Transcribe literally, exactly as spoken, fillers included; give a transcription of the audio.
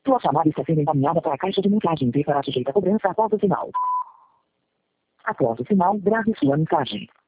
Sua chamada está sendo encaminhada para a caixa de mensagens e será sujeita a cobrança após o sinal. Após o sinal, grave sua mensagem.